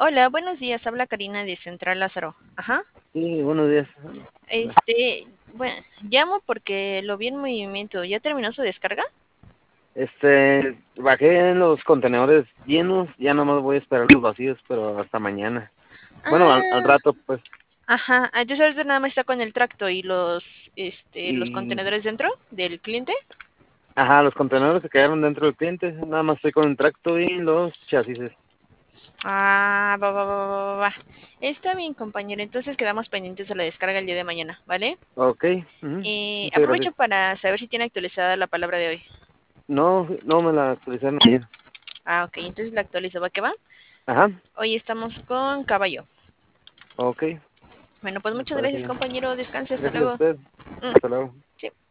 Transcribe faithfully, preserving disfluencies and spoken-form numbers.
Hola, buenos días. Habla Karina de Central Lázaro. Ajá. Sí, buenos días. Este, bueno, llamo porque lo vi en movimiento. ¿Ya terminó su descarga? Este, bajé en los contenedores llenos, ya nomás voy a esperar los vacíos, pero hasta mañana. Bueno, al, al Ah, rato, pues. ajá. Ah, entonces ahorita nada más está con el tracto y los, este, los Y, contenedores dentro del cliente. ajá, los contenedores se quedaron dentro del cliente, nada más estoy con el tracto y los chasis. Ah, va, va, va, va, va, va. Está bien, compañero. Entonces quedamos pendientes de la descarga el día de mañana, ¿vale? Ok, ujú, Eh, muchas aprovecho gracias. para saber si tiene actualizada la palabra de hoy. No, no me la actualizaron ayer. Ah, ok. Entonces la actualizo. ¿Va que va? Ajá, Hoy estamos con caballo. ok, Bueno, pues me muchas parece gracias, bien. compañero. Descanse. Hasta Gracias a luego. usted, Mm, hasta luego. sí.